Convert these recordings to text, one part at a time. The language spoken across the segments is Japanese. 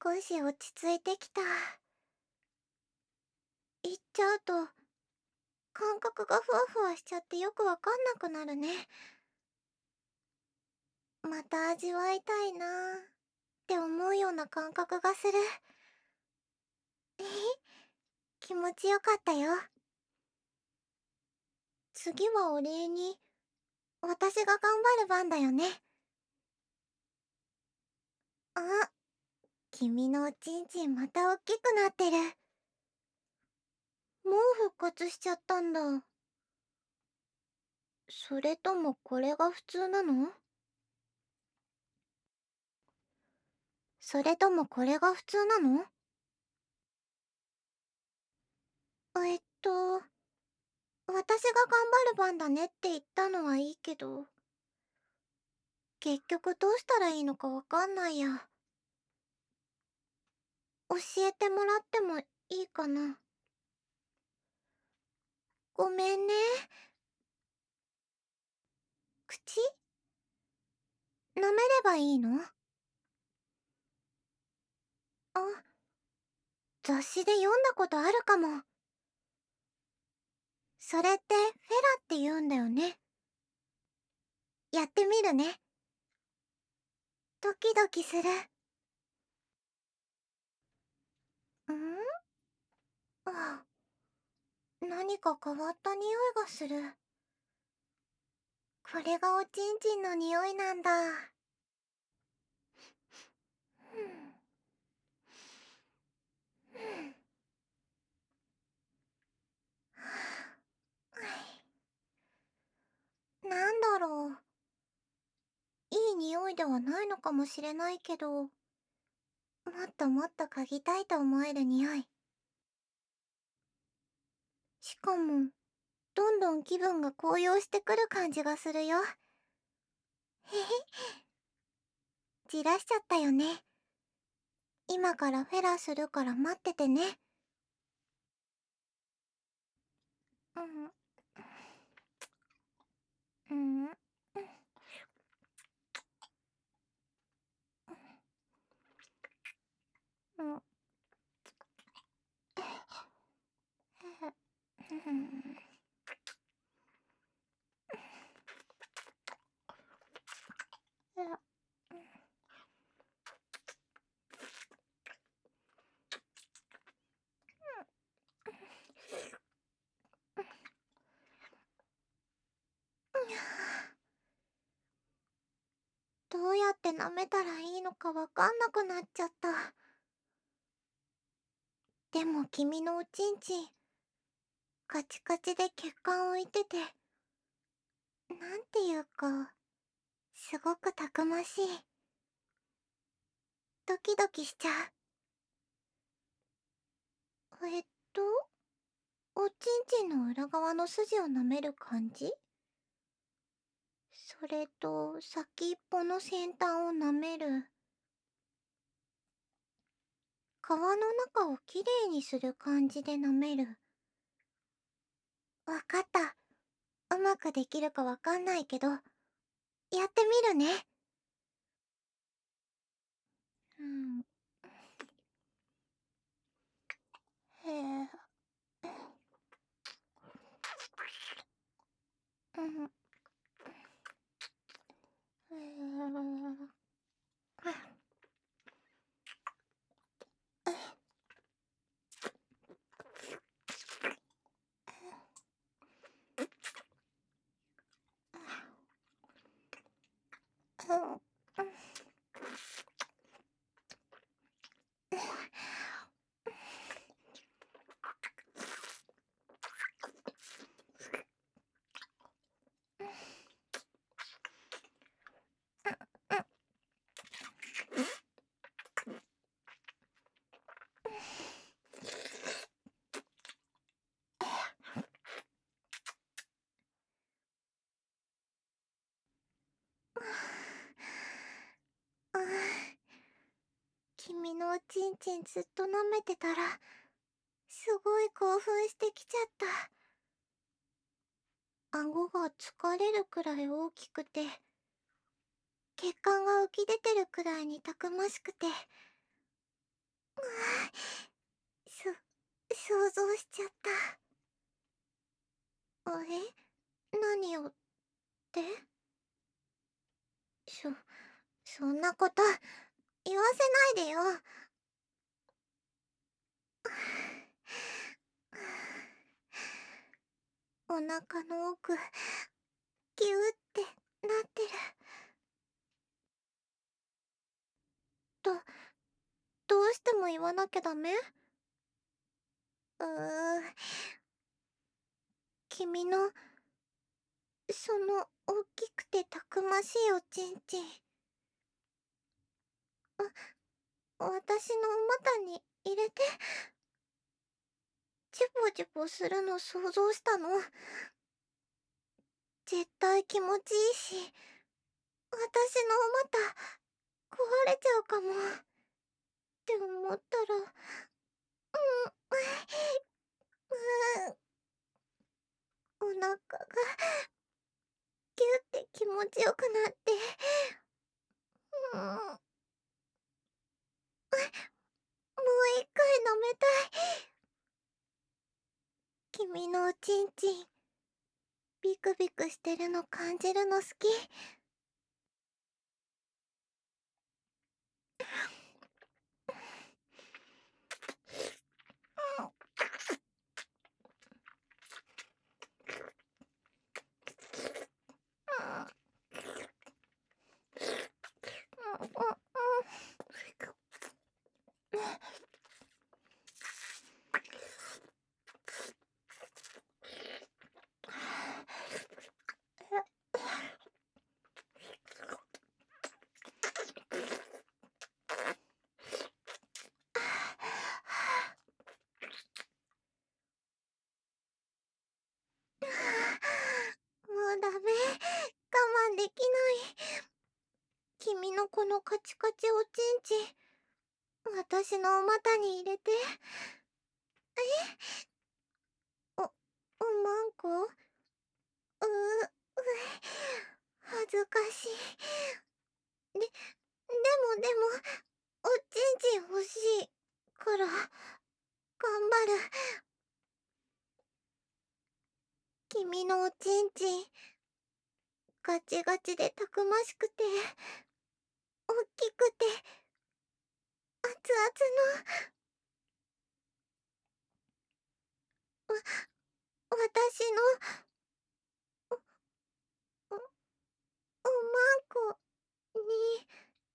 少し落ち着いてきた。言っちゃうと、感覚がふわふわしちゃってよくわかんなくなるね。また味わいたいなーって思うような感覚がする。えへ、気持ちよかったよ。次はお礼に、私が頑張る番だよね。あ、君のおちんちんまたおっきくなってる。もう復活しちゃったんだ。それともこれが普通なの？それともこれが普通なの？私が頑張る番だねって言ったのはいいけど、結局どうしたらいいのかわかんないや。教えてもらってもいいかな？ごめんね。口舐めればいいの？あ、雑誌で読んだことあるかも。それってフェラって言うんだよね。やってみるね。ドキドキする。ん？あ、何か変わった匂いがする。これがおちんちんの匂いなんだ。なんだろう。いい匂いではないのかもしれないけど、もっともっと嗅ぎたいと思える匂い。しかも、どんどん気分が高揚してくる感じがするよ。へへ、じらしちゃったよね。今からフェラするから待っててね。うん、うん、うん、うん、うん。どうやって舐めたらいいのかわかんなくなっちゃった。でも君のおちんちん、カチカチで血管浮いてて、なんていうか、すごくたくましい。ドキドキしちゃう。おちんちんの裏側の筋を舐める感じ？それと、先っぽの先端を舐める。皮の中をきれいにする感じで舐める。わかった。うまくできるかわかんないけど、やってみるね。うん。へえ。うん。へえ。うん。うん。君のおちんちんずっと舐めてたら、すごい興奮してきちゃった。顎が疲れるくらい大きくて、血管が浮き出てるくらいにたくましくて、 そ想像しちゃった。何をってそんなこと言わせないでよ。お腹の奥ギューってなってる。どどうしても言わなきゃダメ？君のその大きくてたくましいおちんちん、私のお股に入れて、ジュポジュポするの想像したの。絶対気持ちいいし、私のお股壊れちゃうかもって思ったら、お腹がギュって気持ちよくなって、もう一回舐めたい。君のおちんちんビクビクしてるの感じるの好き。もうダメ、我慢できない。君のこのカチカチおちんちん、私のお股に入れて。おまんこ、恥ずかしい。でも、おちんちん欲しいから頑張る。君のおちんちんガチガチでたくましくておっきくて熱々の私のおまんこに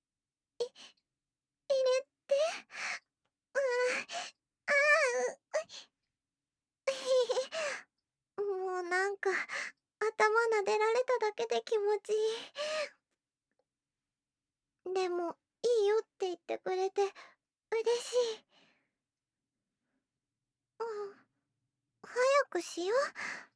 入れて。うあうもうなんか頭撫でられただけで気持ちいい。でもいいよって言ってくれて嬉しい。うん、早くしよう。